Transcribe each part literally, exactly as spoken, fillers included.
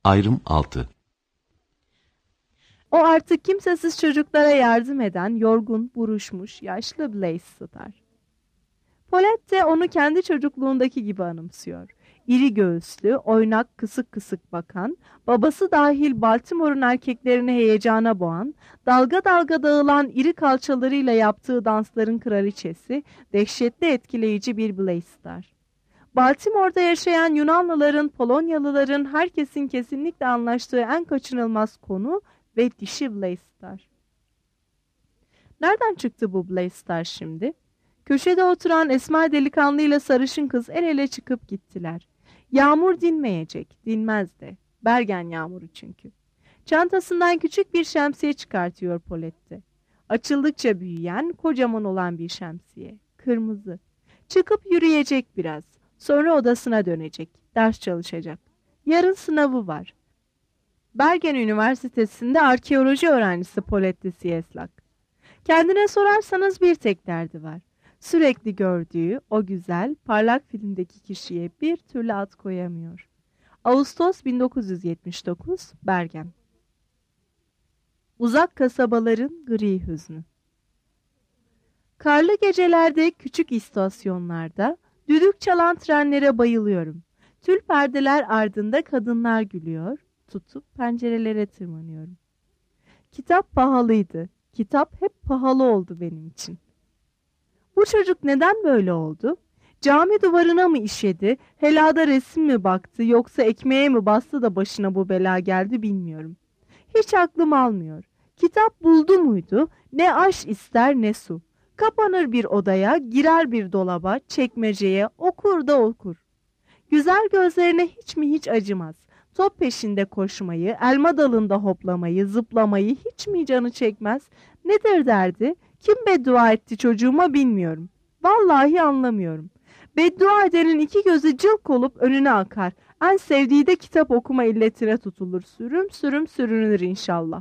Ayrım altı. O artık kimsesiz çocuklara yardım eden, yorgun, buruşmuş, yaşlı Blaise Starr. Paulette de onu kendi çocukluğundaki gibi anımsıyor. İri göğüslü, oynak, kısık kısık bakan, babası dahil Baltimore'un erkeklerini heyecana boğan, dalga dalga dağılan iri kalçalarıyla yaptığı dansların kraliçesi, dehşetli etkileyici bir Blaise Starr. Baltimore'da yaşayan Yunanlıların, Polonyalıların, herkesin kesinlikle anlaştığı en kaçınılmaz konu ve dişi Blaise Starr. Nereden çıktı bu Blaise Starr şimdi? Köşede oturan esmer delikanlıyla sarışın kız el ele çıkıp gittiler. Yağmur dinmeyecek, dinmez de. Bergen yağmuru çünkü. Çantasından küçük bir şemsiye çıkartıyor Paulette. Açıldıkça büyüyen, kocaman olan bir şemsiye. Kırmızı. Çıkıp yürüyecek biraz. Sonra odasına dönecek. Ders çalışacak. Yarın sınavı var. Bergen Üniversitesi'nde arkeoloji öğrencisi Paulette Sieslak. Kendine sorarsanız bir tek derdi var. Sürekli gördüğü o güzel, parlak filmdeki kişiye bir türlü ad koyamıyor. Ağustos bin dokuz yüz yetmiş dokuz, Bergen. Uzak kasabaların gri hüznü. Karlı gecelerde, küçük istasyonlarda, düdük çalan trenlere bayılıyorum. Tül perdeler ardında kadınlar gülüyor, tutup pencerelere tırmanıyorum. Kitap pahalıydı. Kitap hep pahalı oldu benim için. Bu çocuk neden böyle oldu? Cami duvarına mı işedi, helada resim mi baktı, yoksa ekmeğe mi bastı da başına bu bela geldi bilmiyorum. Hiç aklım almıyor. Kitap buldu muydu, ne aş ister ne su. Kapanır bir odaya, girer bir dolaba, çekmeceye, okur da okur. Güzel gözlerine hiç mi hiç acımaz. Top peşinde koşmayı, elma dalında hoplamayı, zıplamayı hiç mi canı çekmez? Nedir derdi? Kim beddua etti çocuğuma bilmiyorum. Vallahi anlamıyorum. Beddua edenin iki gözü cılk olup önüne akar. En sevdiği de kitap okuma illetine tutulur. Sürüm sürüm sürünür inşallah.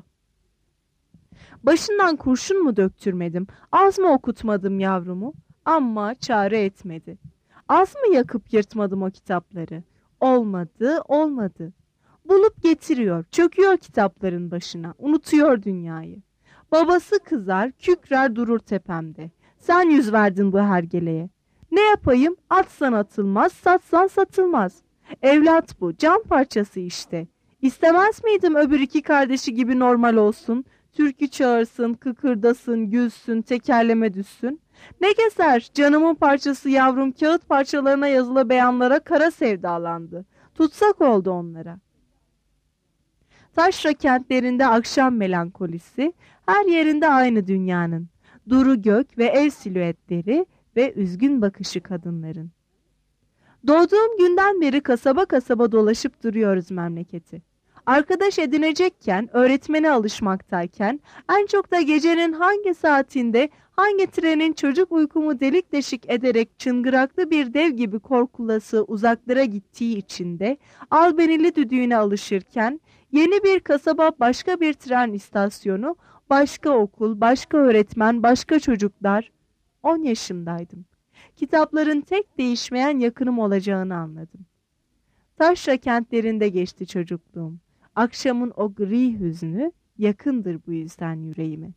Başından kurşun mu döktürmedim? Az mı okutmadım yavrumu? Ama çare etmedi. Az mı yakıp yırtmadım o kitapları? Olmadı, olmadı. Bulup getiriyor, çöküyor kitapların başına, unutuyor dünyayı. Babası kızar, kükrer durur tepemde. Sen yüz verdin bu hergeleye. Ne yapayım? Atsan atılmaz, satsan satılmaz. Evlat bu, can parçası işte. İstemez miydim öbür iki kardeşi gibi normal olsun? Türkü çağırsın, kıkırdasın, gülsün, tekerleme düşsün. Ne gezer canımın parçası yavrum kağıt parçalarına yazılı beyanlara kara sevdalandı. Tutsak oldu onlara. Taşra kentlerinde akşam melankolisi, her yerinde aynı dünyanın. Duru gök ve ev silüetleri ve üzgün bakışı kadınların. Doğduğum günden beri kasaba kasaba dolaşıp duruyoruz memleketi. Arkadaş edinecekken, öğretmene alışmaktayken, en çok da gecenin hangi saatinde, hangi trenin çocuk uykumu delik deşik ederek çıngıraklı bir dev gibi korkulası uzaklara gittiği içinde, albenili düdüğüne alışırken, yeni bir kasaba, başka bir tren istasyonu, başka okul, başka öğretmen, başka çocuklar. On yaşımdaydım. Kitapların tek değişmeyen yakınım olacağını anladım. Taşra kentlerinde geçti çocukluğum. Akşamın o gri hüznü yakındır bu yüzden yüreğime.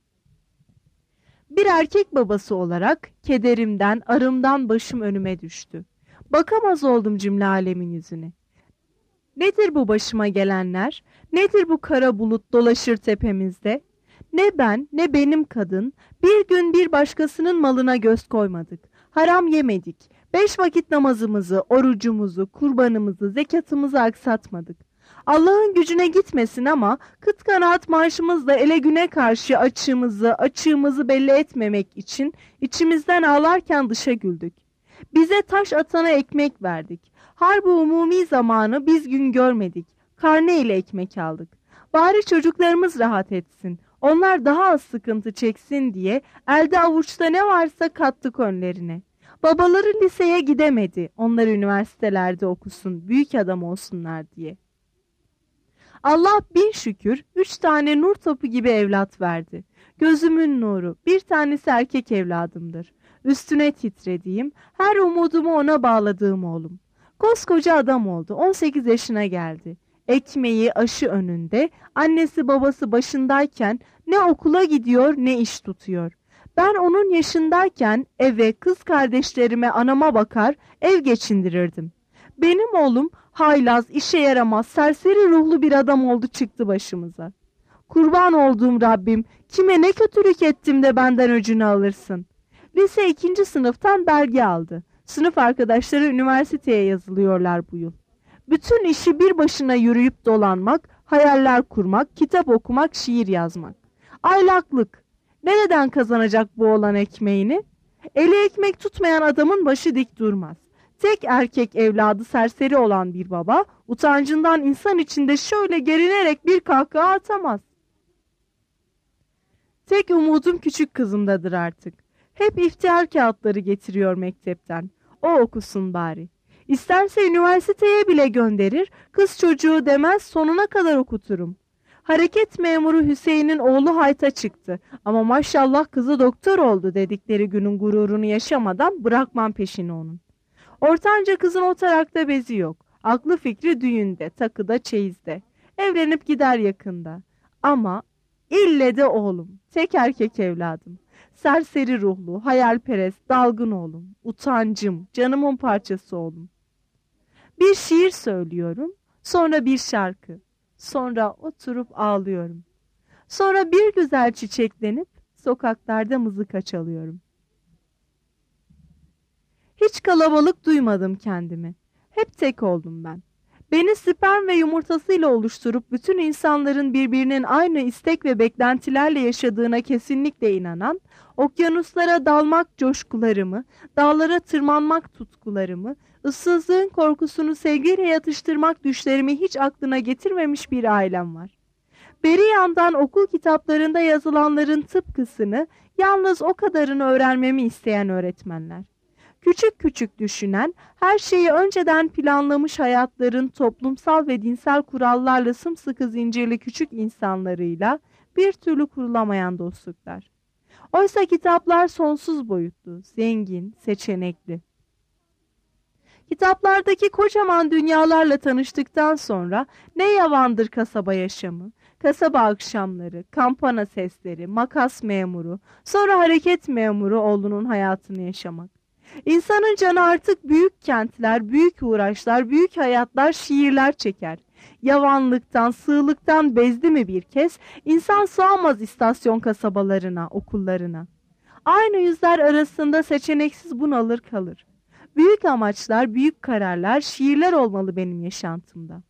Bir erkek babası olarak kederimden, arımdan başım önüme düştü. Bakamaz oldum cümle alemin yüzüne. Nedir bu başıma gelenler? Nedir bu kara bulut dolaşır tepemizde? Ne ben, ne benim kadın, bir gün bir başkasının malına göz koymadık. Haram yemedik. Beş vakit namazımızı, orucumuzu, kurbanımızı, zekatımızı aksatmadık. Allah'ın gücüne gitmesin ama kıt kanaat marşımızla ele güne karşı açığımızı, açığımızı belli etmemek için içimizden ağlarken dışa güldük. Bize taş atana ekmek verdik. Harbi umumi zamanı biz gün görmedik. Karne ile ekmek aldık. Bari çocuklarımız rahat etsin. Onlar daha az sıkıntı çeksin diye elde avuçta ne varsa kattık önlerine. Babaları liseye gidemedi. Onlar üniversitelerde okusun, büyük adam olsunlar diye. Allah bin şükür üç tane nur topu gibi evlat verdi. Gözümün nuru, bir tanesi erkek evladımdır. Üstüne titrediğim, her umudumu ona bağladığım oğlum. Koskoca adam oldu, on sekiz yaşına geldi. Ekmeği, aşı önünde, annesi babası başındayken ne okula gidiyor ne iş tutuyor. Ben onun yaşındayken eve, kız kardeşlerime, anama bakar, ev geçindirirdim. Benim oğlum haylaz, işe yaramaz, serseri ruhlu bir adam oldu çıktı başımıza. Kurban olduğum Rabbim, kime ne kötülük ettim de benden öcünü alırsın. Lise ikinci sınıftan belge aldı. Sınıf arkadaşları üniversiteye yazılıyorlar bu yıl. Bütün işi bir başına yürüyüp dolanmak, hayaller kurmak, kitap okumak, şiir yazmak. Aylaklık. Nereden kazanacak bu oğlan ekmeğini? Eli ekmek tutmayan adamın başı dik durmaz. Tek erkek evladı serseri olan bir baba, utancından insan içinde şöyle gerinerek bir kahkaha atamaz. Tek umudum küçük kızımdadır artık. Hep iftihar kağıtları getiriyor mektepten. O okusun bari. İsterse üniversiteye bile gönderir, kız çocuğu demez sonuna kadar okuturum. Hareket memuru Hüseyin'in oğlu hayta çıktı ama maşallah kızı doktor oldu dedikleri günün gururunu yaşamadan bırakmam peşini onun. Ortanca kızın o tarakta bezi yok. Aklı fikri düğünde, takıda, çeyizde. Evlenip gider yakında. Ama ille de oğlum, tek erkek evladım. Serseri ruhlu, hayalperest, dalgın oğlum. Utancım, canımın parçası oğlum. Bir şiir söylüyorum, sonra bir şarkı. Sonra oturup ağlıyorum. Sonra bir güzel çiçeklenip sokaklarda mızıka çalıyorum. Hiç kalabalık duymadım kendimi. Hep tek oldum ben. Beni sperm ve yumurtasıyla oluşturup bütün insanların birbirinin aynı istek ve beklentilerle yaşadığına kesinlikle inanan, okyanuslara dalmak coşkularımı, dağlara tırmanmak tutkularımı, ıssızlığın korkusunu sevgiyle yatıştırmak düşlerimi hiç aklına getirmemiş bir ailem var. Beri yandan okul kitaplarında yazılanların tıpkısını, yalnız o kadarını öğrenmemi isteyen öğretmenler. Küçük küçük düşünen, her şeyi önceden planlamış hayatların toplumsal ve dinsel kurallarla sımsıkı zincirli küçük insanlarıyla bir türlü kurulamayan dostluklar. Oysa kitaplar sonsuz boyutlu, zengin, seçenekli. Kitaplardaki kocaman dünyalarla tanıştıktan sonra ne yavandır kasaba yaşamı, kasaba akşamları, kampana sesleri, makas memuru, sonra hareket memuru oğlunun hayatını yaşamak. İnsanın canı artık büyük kentler, büyük uğraşlar, büyük hayatlar, şiirler çeker. Yavanlıktan, sığlıktan bezdi mi bir kez, insan sığamaz istasyon kasabalarına, okullarına. Aynı yüzler arasında seçeneksiz bunalır kalır. Büyük amaçlar, büyük kararlar, şiirler olmalı benim yaşantımda.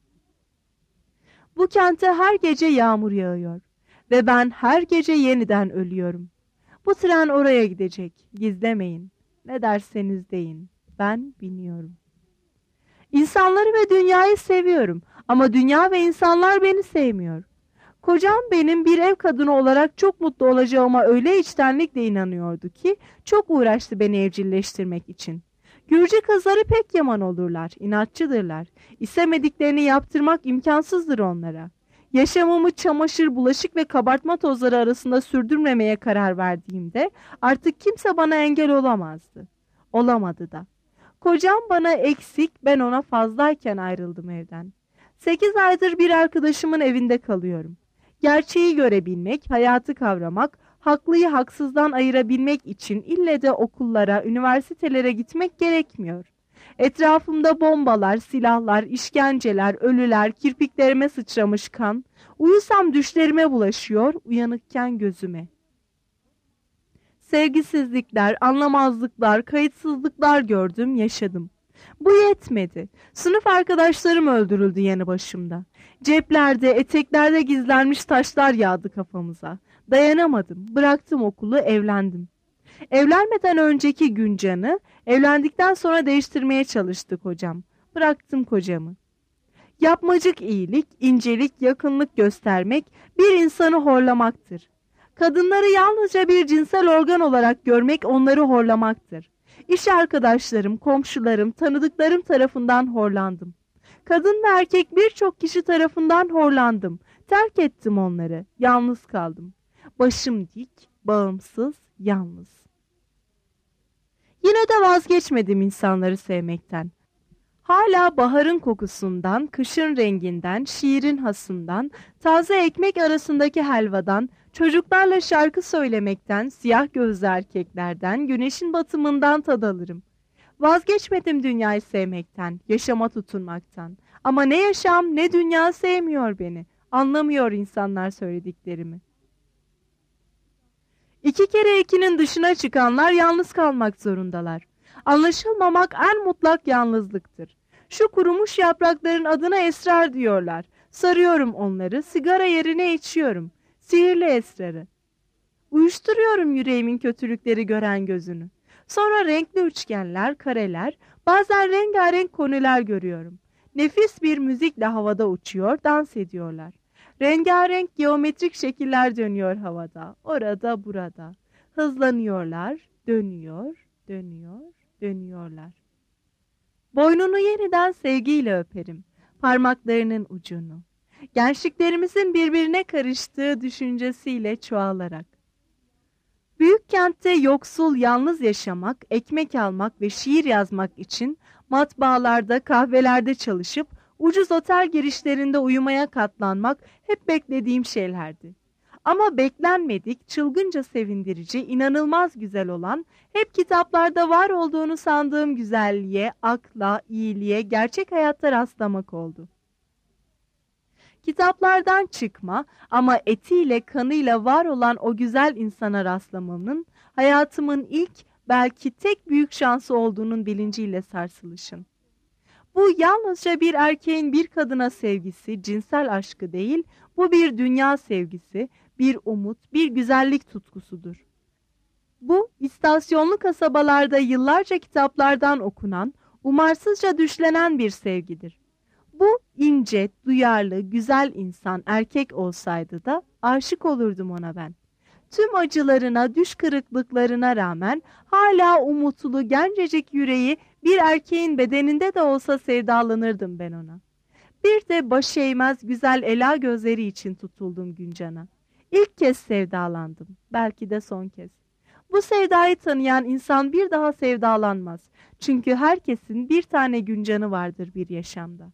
Bu kente her gece yağmur yağıyor ve ben her gece yeniden ölüyorum. Bu tren oraya gidecek, gizlemeyin. Ne derseniz deyin, ben biniyorum. İnsanları ve dünyayı seviyorum ama dünya ve insanlar beni sevmiyor. Kocam benim bir ev kadını olarak çok mutlu olacağıma öyle içtenlikle inanıyordu ki çok uğraştı beni evcilleştirmek için. Gürcü kızları pek yaman olurlar, inatçıdırlar. İstemediklerini yaptırmak imkansızdır onlara. Yaşamımı çamaşır, bulaşık ve kabartma tozları arasında sürdürmemeye karar verdiğimde artık kimse bana engel olamazdı. Olamadı da. Kocam bana eksik, ben ona fazlayken ayrıldım evden. Sekiz aydır bir arkadaşımın evinde kalıyorum. Gerçeği görebilmek, hayatı kavramak, haklıyı haksızdan ayırabilmek için ille de okullara, üniversitelere gitmek gerekmiyor. Etrafımda bombalar, silahlar, işkenceler, ölüler, kirpiklerime sıçramış kan, uyusam düşlerime bulaşıyor, uyanıkken gözüme. Sevgisizlikler, anlamazlıklar, kayıtsızlıklar gördüm, yaşadım. Bu yetmedi. Sınıf arkadaşlarım öldürüldü yanı başımda. Ceplerde, eteklerde gizlenmiş taşlar yağdı kafamıza. Dayanamadım, bıraktım okulu, evlendim. Evlenmeden önceki Güncan'ı, evlendikten sonra değiştirmeye çalıştı kocam. Bıraktım kocamı. Yapmacık iyilik, incelik, yakınlık göstermek bir insanı horlamaktır. Kadınları yalnızca bir cinsel organ olarak görmek onları horlamaktır. İş arkadaşlarım, komşularım, tanıdıklarım tarafından horlandım. Kadın ve erkek birçok kişi tarafından horlandım. Terk ettim onları, yalnız kaldım. Başım dik, bağımsız, yalnız. Yine de vazgeçmedim insanları sevmekten. Hala baharın kokusundan, kışın renginden, şiirin hasından, taze ekmek arasındaki helvadan, çocuklarla şarkı söylemekten, siyah gözlü erkeklerden, güneşin batımından tad alırım. Vazgeçmedim dünyayı sevmekten, yaşama tutunmaktan. Ama ne yaşam ne dünya sevmiyor beni. Anlamıyor insanlar söylediklerimi. İki kere ikinin dışına çıkanlar yalnız kalmak zorundalar. Anlaşılmamak en mutlak yalnızlıktır. Şu kurumuş yaprakların adına esrar diyorlar. Sarıyorum onları, sigara yerine içiyorum. Sihirli esrarı. Uyuşturuyorum yüreğimin kötülükleri gören gözünü. Sonra renkli üçgenler, kareler, bazen rengarenk konular görüyorum. Nefis bir müzikle havada uçuyor, dans ediyorlar. Rengarenk geometrik şekiller dönüyor havada, orada burada. Hızlanıyorlar, dönüyor, dönüyor, dönüyorlar. Boynunu yeniden sevgiyle öperim, parmaklarının ucunu. Gençliklerimizin birbirine karıştığı düşüncesiyle çoğalarak. Büyük kentte yoksul, yalnız yaşamak, ekmek almak ve şiir yazmak için matbaalarda, kahvelerde çalışıp ucuz otel girişlerinde uyumaya katlanmak hep beklediğim şeylerdi. Ama beklenmedik, çılgınca sevindirici, inanılmaz güzel olan, hep kitaplarda var olduğunu sandığım güzelliğe, akla, iyiliğe, gerçek hayatta rastlamak oldu. Kitaplardan çıkma ama etiyle kanıyla var olan o güzel insana rastlamamın, hayatımın ilk, belki tek büyük şansı olduğunun bilinciyle sarsılışın. Bu yalnızca bir erkeğin bir kadına sevgisi, cinsel aşkı değil, bu bir dünya sevgisi, bir umut, bir güzellik tutkusudur. Bu, istasyonlu kasabalarda yıllarca kitaplardan okunan, umarsızca düşlenen bir sevgidir. Bu ince, duyarlı, güzel insan erkek olsaydı da aşık olurdum ona ben. Tüm acılarına, düş kırıklıklarına rağmen hala umutlu, gencecik yüreği bir erkeğin bedeninde de olsa sevdalanırdım ben ona. Bir de baş eğmez güzel ela gözleri için tutuldum Güncan'a. İlk kez sevdalandım, belki de son kez. Bu sevdayı tanıyan insan bir daha sevdalanmaz. Çünkü herkesin bir tane Güncan'ı vardır bir yaşamda.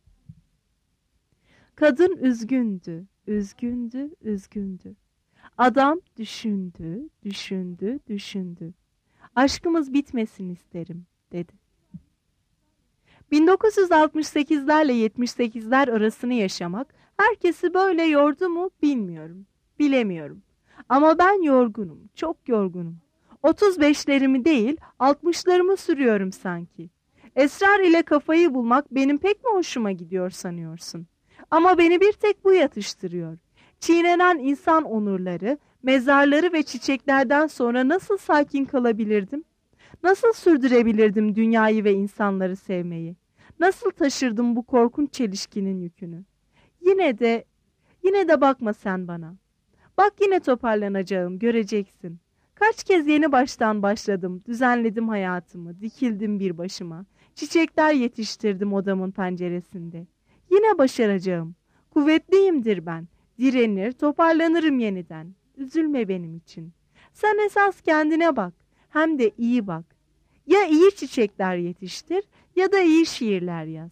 Kadın üzgündü, üzgündü, üzgündü. Adam düşündü, düşündü, düşündü. Aşkımız bitmesin isterim, dedi. bin dokuz yüz altmış sekizlerle yetmiş sekizler arasını yaşamak herkesi böyle yordu mu bilmiyorum, bilemiyorum. Ama ben yorgunum, çok yorgunum. otuz beşlerimi değil, altmışlarımı sürüyorum sanki. Esrar ile kafayı bulmak benim pek mi hoşuma gidiyor sanıyorsun? Ama beni bir tek bu yatıştırıyor. Çiğnenen insan onurları, mezarları ve çiçeklerden sonra nasıl sakin kalabilirdim? Nasıl sürdürebilirdim dünyayı ve insanları sevmeyi? Nasıl taşırdım bu korkunç çelişkinin yükünü? Yine de, yine de bakma sen bana. Bak yine toparlanacağım, göreceksin. Kaç kez yeni baştan başladım, düzenledim hayatımı, dikildim bir başıma. Çiçekler yetiştirdim odamın penceresinde. Yine başaracağım. Kuvvetliyimdir ben. Direnir, toparlanırım yeniden. Üzülme benim için. Sen esas kendine bak. Hem de iyi bak. Ya iyi çiçekler yetiştir ya da iyi şiirler yaz.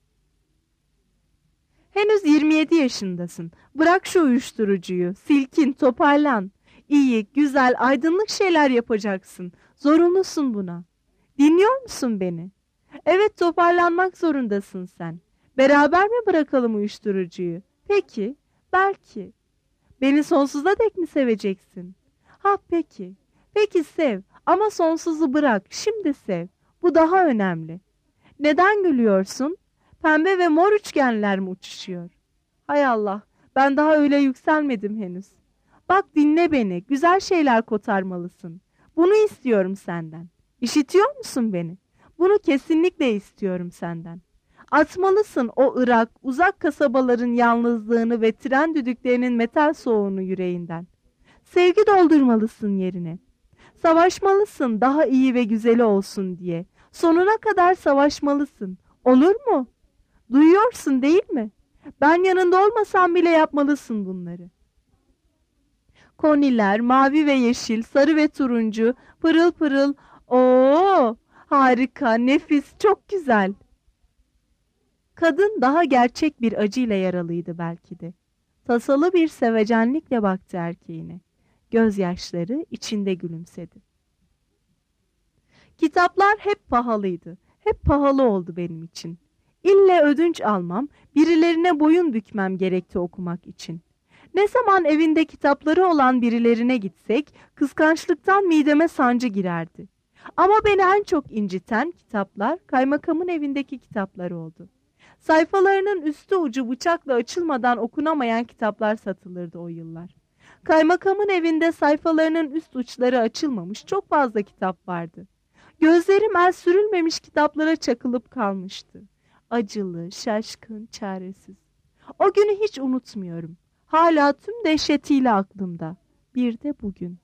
Henüz yirmi yedi yaşındasın. Bırak şu uyuşturucuyu. Silkin, toparlan. İyi, güzel, aydınlık şeyler yapacaksın. Zorunlusun buna. Dinliyor musun beni? Evet, toparlanmak zorundasın sen. Beraber mi bırakalım uyuşturucuyu? Peki, belki. Beni sonsuza dek mi seveceksin? Ha peki, peki sev ama sonsuzu bırak, şimdi sev. Bu daha önemli. Neden gülüyorsun? Pembe ve mor üçgenler mi uçuşuyor? Hay Allah, ben daha öyle yükselmedim henüz. Bak dinle beni, güzel şeyler kotarmalısın. Bunu istiyorum senden. İşitiyor musun beni? Bunu kesinlikle istiyorum senden. Atmalısın o ırak, uzak kasabaların yalnızlığını ve tren düdüklerinin metal soğuğunu yüreğinden. Sevgi doldurmalısın yerine. Savaşmalısın daha iyi ve güzeli olsun diye. Sonuna kadar savaşmalısın. Olur mu? Duyuyorsun değil mi? Ben yanında olmasam bile yapmalısın bunları. Koniler, mavi ve yeşil, sarı ve turuncu, pırıl pırıl. Oo, harika, nefis, çok güzel. Kadın daha gerçek bir acıyla yaralıydı belki de. Tasalı bir sevecenlikle baktı erkeğine. Gözyaşları içinde gülümsedi. Kitaplar hep pahalıydı. Hep pahalı oldu benim için. İlle ödünç almam, birilerine boyun bükmem gerekti okumak için. Ne zaman evinde kitapları olan birilerine gitsek, kıskançlıktan mideme sancı girerdi. Ama beni en çok inciten kitaplar, kaymakamın evindeki kitaplar oldu. Sayfalarının üstü ucu bıçakla açılmadan okunamayan kitaplar satılırdı o yıllar. Kaymakamın evinde sayfalarının üst uçları açılmamış çok fazla kitap vardı. Gözlerim el sürülmemiş kitaplara çakılıp kalmıştı. Acılı, şaşkın, çaresiz. O günü hiç unutmuyorum. Hala tüm dehşetiyle aklımda. Bir de bugün.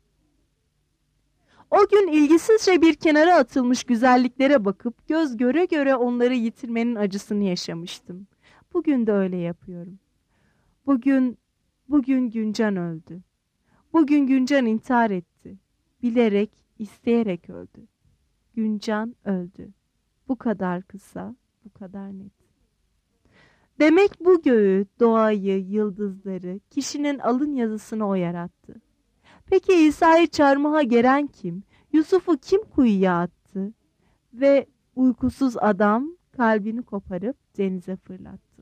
O gün ilgisizce bir kenara atılmış güzelliklere bakıp göz göre göre onları yitirmenin acısını yaşamıştım. Bugün de öyle yapıyorum. Bugün, bugün Güncan öldü. Bugün Güncan intihar etti. Bilerek, isteyerek öldü. Güncan öldü. Bu kadar kısa, bu kadar net. Demek bu göğü, doğayı, yıldızları, kişinin alın yazısını o yarattı. Peki İsa'yı çarmıha geren kim? Yusuf'u kim kuyuya attı? Ve uykusuz adam kalbini koparıp denize fırlattı.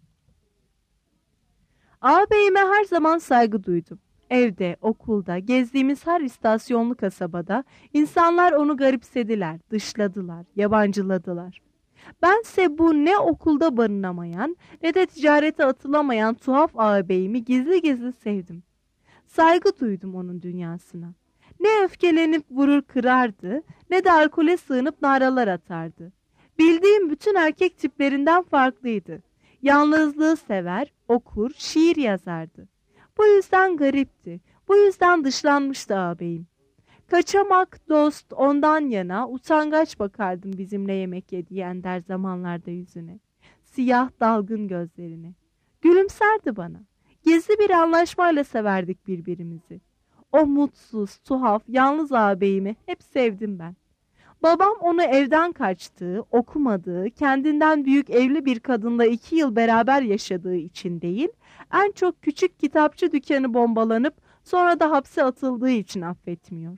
Ağabeyime her zaman saygı duydum. Evde, okulda, gezdiğimiz her istasyonlu kasabada insanlar onu garipsediler, dışladılar, yabancıladılar. Bense bu ne okulda barınamayan ne de ticarete atılamayan tuhaf ağabeyimi gizli gizli sevdim. Saygı duydum onun dünyasına. Ne öfkelenip vurur kırardı, ne de alkole sığınıp naralar atardı. Bildiğim bütün erkek tiplerinden farklıydı. Yalnızlığı sever, okur, şiir yazardı. Bu yüzden garipti, bu yüzden dışlanmıştı ağabeyim. Kaçamak dost ondan yana utangaç bakardım bizimle yemek yediği ender zamanlarda yüzüne. Siyah dalgın gözlerine. Gülümserdi bana. Gizli bir anlaşmayla severdik birbirimizi. O mutsuz, tuhaf, yalnız ağabeyimi hep sevdim ben. Babam onu evden kaçtığı, okumadığı, kendinden büyük evli bir kadınla iki yıl beraber yaşadığı için değil, en çok küçük kitapçı dükkanı bombalanıp sonra da hapse atıldığı için affetmiyor.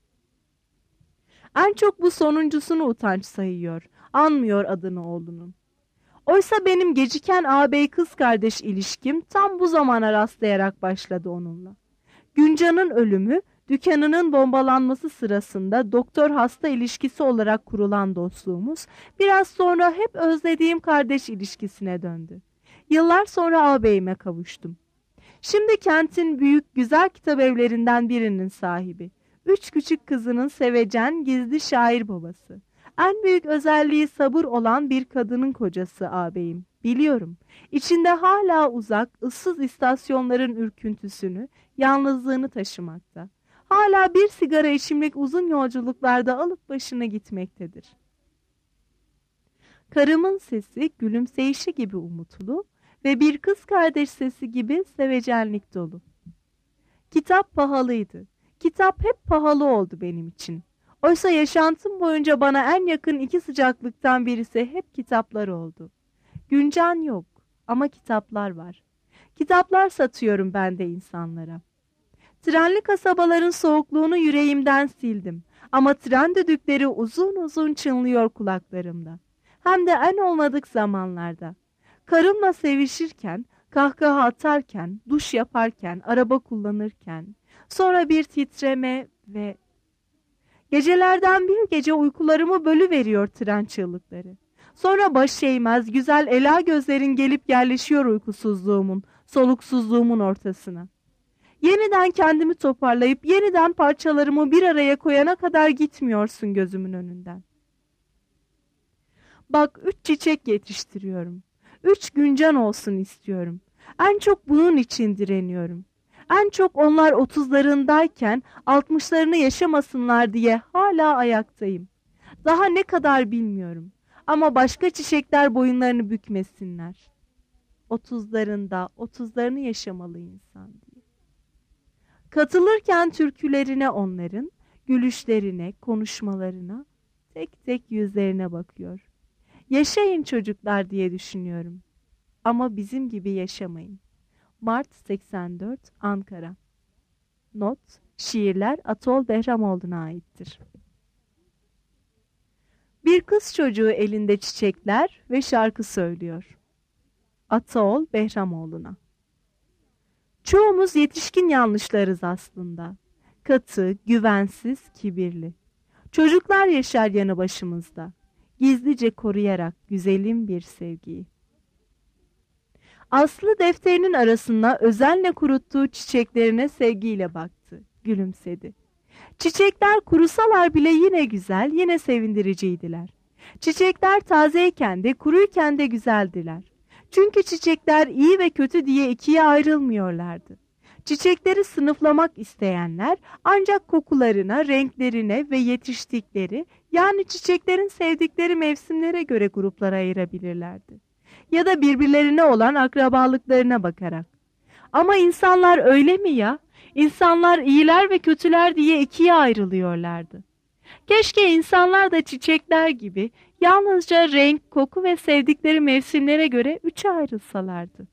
En çok bu sonuncusunu utanç sayıyor, anmıyor adını oğlunun. Oysa benim geciken ağabey kız kardeş ilişkim tam bu zamana rastlayarak başladı onunla. Güncan'ın ölümü, dükkanının bombalanması sırasında doktor hasta ilişkisi olarak kurulan dostluğumuz, biraz sonra hep özlediğim kardeş ilişkisine döndü. Yıllar sonra ağabeyime kavuştum. Şimdi kentin büyük güzel kitapevlerinden birinin sahibi. Üç küçük kızının sevecen gizli şair babası. En büyük özelliği sabır olan bir kadının kocası ağabeyim. Biliyorum. İçinde hala uzak, ıssız istasyonların ürküntüsünü, yalnızlığını taşımakta. Hala bir sigara içimlik uzun yolculuklarda alıp başına gitmektedir. Karımın sesi gülümseyişi gibi umutlu ve bir kız kardeş sesi gibi sevecenlik dolu. Kitap pahalıydı. Kitap hep pahalı oldu benim için. Oysa yaşantım boyunca bana en yakın iki sıcaklıktan birisi hep kitaplar oldu. Güncan yok ama kitaplar var. Kitaplar satıyorum ben de insanlara. Trenli kasabaların soğukluğunu yüreğimden sildim. Ama tren düdükleri uzun uzun çınlıyor kulaklarımda. Hem de en olmadık zamanlarda. Karımla sevişirken, kahkaha atarken, duş yaparken, araba kullanırken, sonra bir titreme ve... Gecelerden bir gece uykularımı bölüveriyor tren çığlıkları. Sonra baş eğmez, güzel ela gözlerin gelip yerleşiyor uykusuzluğumun, soluksuzluğumun ortasına. Yeniden kendimi toparlayıp yeniden parçalarımı bir araya koyana kadar gitmiyorsun gözümün önünden. Bak üç çiçek yetiştiriyorum. Üç güncan olsun istiyorum. En çok bunun için direniyorum. En çok onlar otuzlarındayken altmışlarını yaşamasınlar diye hala ayaktayım. Daha ne kadar bilmiyorum. Ama başka çiçekler boyunlarını bükmesinler. Otuzlarında, otuzlarını yaşamalı insan diye. Katılırken türkülerine onların, gülüşlerine, konuşmalarına, tek tek yüzlerine bakıyor. Yaşayın çocuklar diye düşünüyorum. Ama bizim gibi yaşamayın. Mart seksen dört, Ankara. Not: şiirler Atol Behramoğlu'na aittir. Bir kız çocuğu elinde çiçekler ve şarkı söylüyor. Atol Behramoğlu'na. Çoğumuz yetişkin yanlışlarız aslında. Katı, güvensiz, kibirli. Çocuklar yaşar yanı başımızda. Gizlice koruyarak güzelim bir sevgiyi. Aslı defterinin arasına özenle kuruttuğu çiçeklerine sevgiyle baktı, gülümsedi. Çiçekler kurusalar bile yine güzel, yine sevindiriciydiler. Çiçekler tazeyken de kuruyken de güzeldiler. Çünkü çiçekler iyi ve kötü diye ikiye ayrılmıyorlardı. Çiçekleri sınıflamak isteyenler ancak kokularına, renklerine ve yetiştikleri, yani çiçeklerin sevdikleri mevsimlere göre gruplara ayırabilirlerdi. Ya da birbirlerine olan akrabalıklarına bakarak. Ama insanlar öyle mi ya? İnsanlar iyiler ve kötüler diye ikiye ayrılıyorlardı. Keşke insanlar da çiçekler gibi yalnızca renk, koku ve sevdikleri mevsimlere göre üçe ayrılsalardı.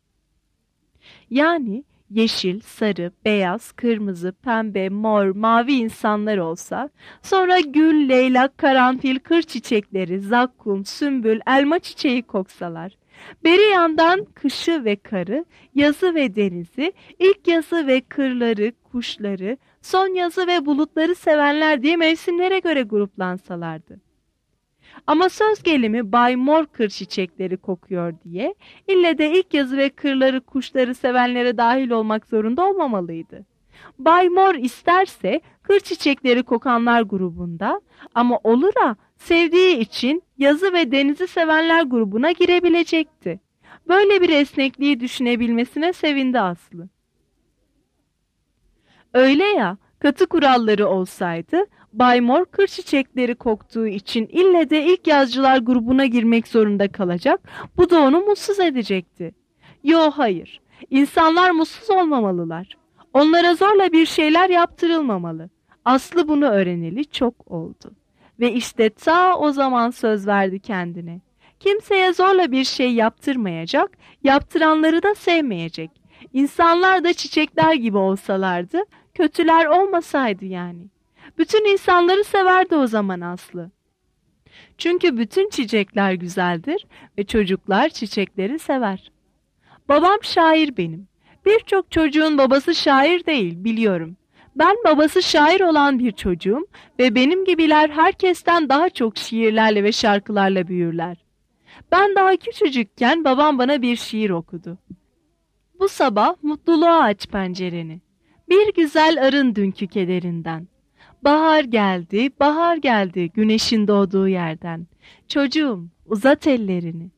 Yani yeşil, sarı, beyaz, kırmızı, pembe, mor, mavi insanlar olsa, sonra gül, leylak, karanfil, kır çiçekleri, zakkum, sümbül, elma çiçeği koksalar, beri yandan kışı ve karı, yazı ve denizi, ilk yazı ve kırları, kuşları, son yazı ve bulutları sevenler diye mevsimlere göre gruplansalardı. Ama söz gelimi Bay Mor kır çiçekleri kokuyor diye ille de ilk yazı ve kırları kuşları sevenlere dahil olmak zorunda olmamalıydı. Bay Mor isterse kır çiçekleri kokanlar grubunda, ama olur ha sevdiği için yazı ve denizi sevenler grubuna girebilecekti. Böyle bir esnekliği düşünebilmesine sevindi Aslı. Öyle ya, katı kuralları olsaydı Bay Mor kır çiçekleri koktuğu için ille de ilk yazcılar grubuna girmek zorunda kalacak, bu da onu mutsuz edecekti. Yo, hayır, İnsanlar mutsuz olmamalılar. Onlara zorla bir şeyler yaptırılmamalı. Aslı bunu öğreneli çok oldu. Ve işte ta o zaman söz verdi kendine. Kimseye zorla bir şey yaptırmayacak, yaptıranları da sevmeyecek. İnsanlar da çiçekler gibi olsalardı, kötüler olmasaydı yani. Bütün insanları severdi o zaman Aslı. Çünkü bütün çiçekler güzeldir ve çocuklar çiçekleri sever. Babam şair benim. Birçok çocuğun babası şair değil, biliyorum. Ben babası şair olan bir çocuğum ve benim gibiler herkesten daha çok şiirlerle ve şarkılarla büyürler. Ben daha küçücükken babam bana bir şiir okudu. Bu sabah mutluluğa aç pencereni. Bir güzel arın dünkü kederinden. Bahar geldi, bahar geldi güneşin doğduğu yerden. Çocuğum, uzat ellerini.